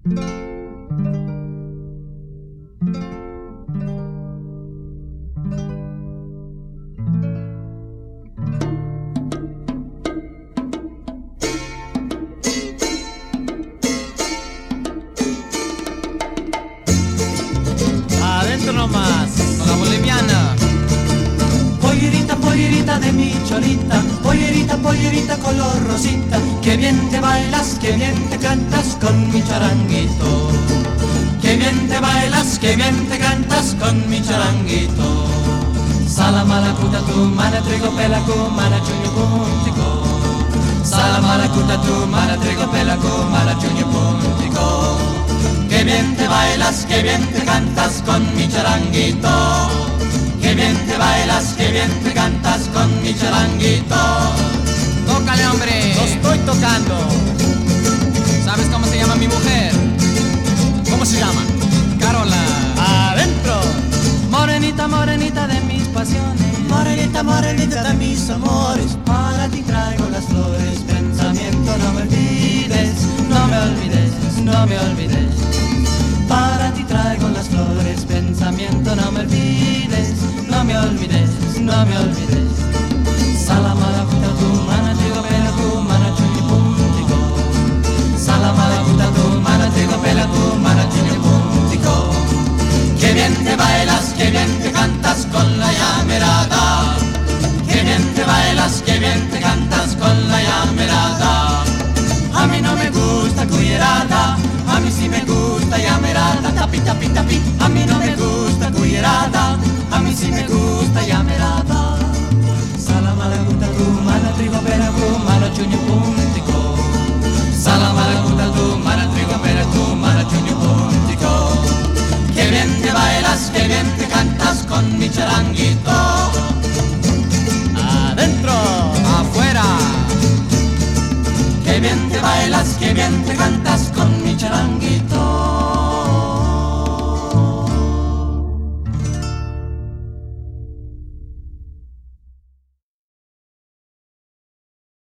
Adentro nomás, con la boliviana. Pollerita, pollerita de mi cholita, pollerita, pollerita color rosita, que bien te bailas, que bien te cantas con mi charanguito. Que bien te bailas, que bien te cantas con mi charanguito. Salamalakuta tu mana trigo pelaku mana chuño puntico. Salamalakuta tu mana trigo pelaku mana chuño puntico. Que bien te bailas, que bien te cantas con mi charanguito. Que bien te bailas, que bien te cantas con mi charanguito. Tócale, hombre. Lo estoy tocando. ¿Sabes cómo se llama mi mujer? ¿Cómo se llama? Carola. Adentro. Morenita, morenita de mis pasiones, morenita, morenita de mis amores, para ti traigo las flores, pensamiento no me olvides, no me olvides, no me olvides. Para ti traigo las flores, pensamiento no me olvides, no me olvides, no me olvides. Salamalakuta tu mana trigo pela tu mana chuñi puntico. Salamalakuta tu mana trigo pela tu mana chuñi puntico. Que bien te bailas, que bien te cantas con la llamerada. Que bien te bailas, que bien te cantas con la llamerada. A mí no me gusta cullerada, a mí sí me gusta llamerada. Tapi, tapi, tapi. A mí no me gusta cullerada, a mí sí me gusta llamerada. Salamalakuta tu mana trigo pera tu mana chuño puntico. Salamalakuta tu mana trigo pera tu mana chuño puntico. Que bien te bailas, que bien te cantas con mi charanguito. Adentro. Afuera. Que bien te bailas, que bien te cantas con mi charanguito.